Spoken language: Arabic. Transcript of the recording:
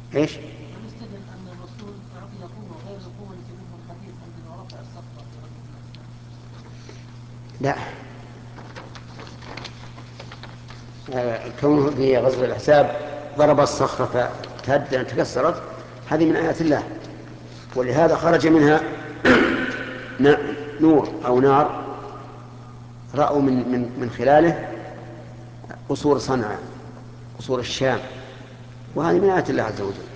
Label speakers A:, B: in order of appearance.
A: إيش؟
B: ونستدل أن الرسول أعطي قوة غير القوة التي به الحديث عندما رفع الصخرة في غزوة الأحزاب.
A: لا، كونه في غزوة الأحزاب ضرب الصخرة فتكسرت، هذه من آيات الله، ولهذا خرج منها نور أو نار رأوا من خلاله قصور صنعاء، قصور الشام، وهذه من آيات الله عز وجل.